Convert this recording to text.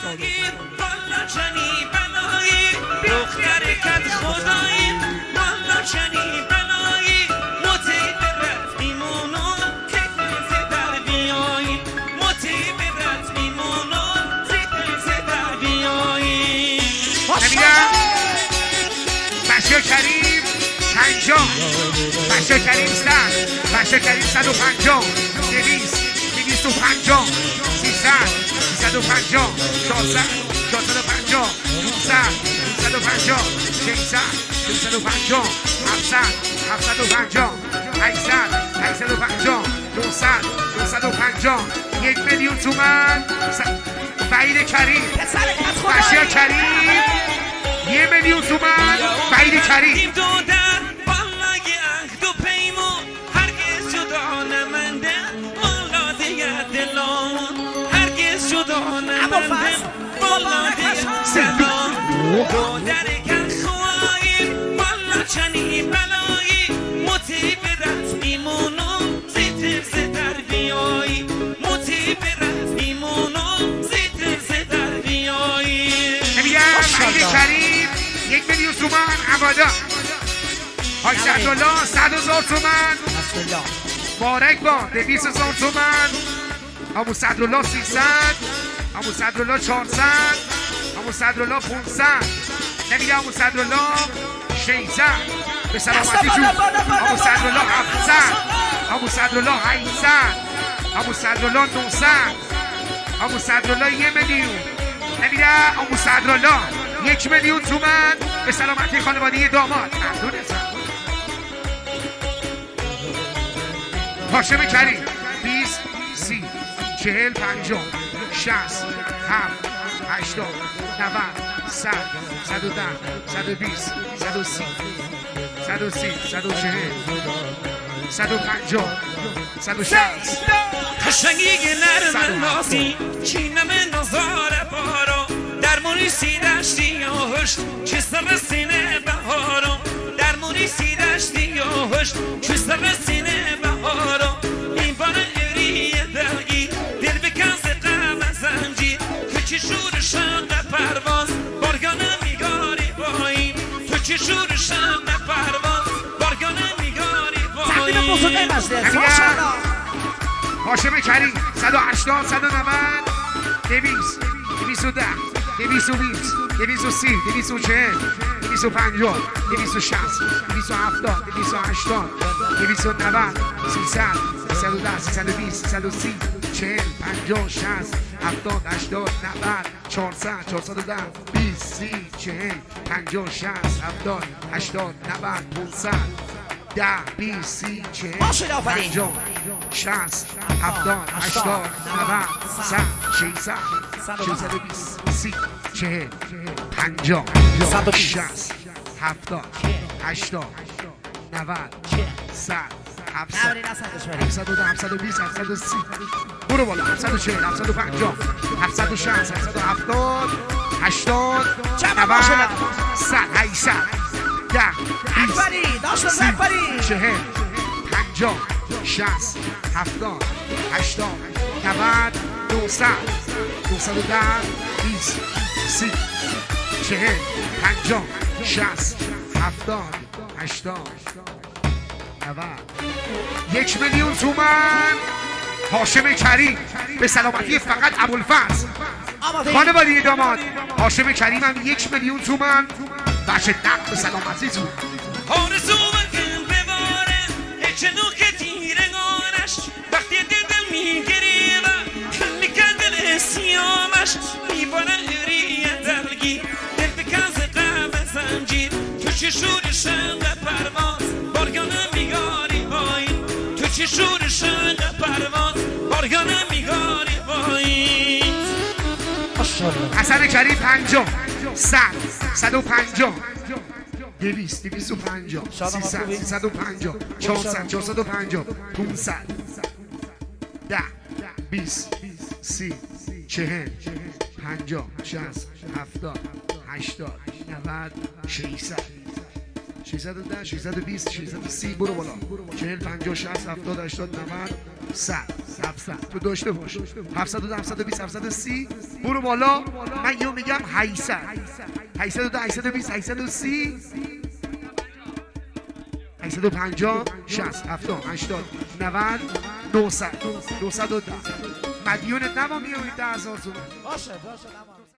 والا چنی بلایی دختر کت خدایی والا چنی بلایی موتی برد میمونو تکل در بیایی موتی برد میمونو تکل در بیایی بچه کریم 50 بچه کریم 100 بچه کریم 150 200 250 300 350 400 450 500 550 600 650 700 750 800 850 900 950 1 میلیون تومان بعید کریم بچه کریم 1 میلیون تومان بعید کریم چنی بلایی موتی برد میمونو زیتر زدر بیایی موتی برد میمونو زیتر زدر بیایی نمیگم بعید کریم 1 میلیون تومان عبادا حاج سعدالله 100,000 تومان بارک با 200,000 تومان ابو سعدالله 300 ابو سعدالله 400 ابو سعدالله 500 نمیگم ابو سعدالله 600 به سلامتی جون ابو سعدالله 700 ابو سعدالله 800 ابو سعدالله 900 ابو سعدالله 1 میلیون نمیگم ابو سعدالله 1 میلیون تومان به سلامتی خانواده داماد هاشم کریم 20 30 40 50 60 7 80 90 100 110 120 130 130 140 150 160 قشنگی نرم نازی چینم نظاره بارو در موریسی دشتی آهش چه سر سینه بهارو در موریسی دشتی آهش چه سر سینه بهارو این بار اری دلگی دل بکن زقم زنجیر تو چه شور شنق پرواز بارگانه میگاری باییم تو چه شور شنق پرواز بارگانه میگاری باییم هاشم کریم 180 190 200 210 220 230 240 250 260 270 280 290 300 310 320 330 40 50 60 70 80 90 400 410 20 30 40 50 60 70 80 90 500 10 20 30 40 50 60 70 80 90 100 600 620 30 40 50 60 70 80 90 100 700 720 730 برو بالا 740 750 760 770 80 90 100 800 10 20 40 50 60 70 80 90 900 910 20 30 40 50 60 70 80 90 1 میلیون تومان هاشم کریم به سلامتی فقط ابوالفضل خانواده داماد هاشم کریم هم 1 میلیون تومان بچه دق به سلامتی تو آرزو بکن بباره هیچ نوک تیرگانش وقتی دل میگیره کلی کندل سیامش میباره هری دلگی دل بکن زقم زنجیر تو چه شور شنق پرواز بارگانه میگاری بایی تو چه شور شنق پرواز بارگانه میگاری بایی حسن کریم 50 100 150 200 250 300 350 400 450 500 10 20 30 40 50 60 70 80 90 600 610 620 630 برو بالا 40 50 60 70 80 90 100 700 تو داشته باش 700 720 730 برو بالا من یه میگم 800 802 820 830 850 60 70 80 90 900 910 مدیونت نما میاری 10,000 تومان باشه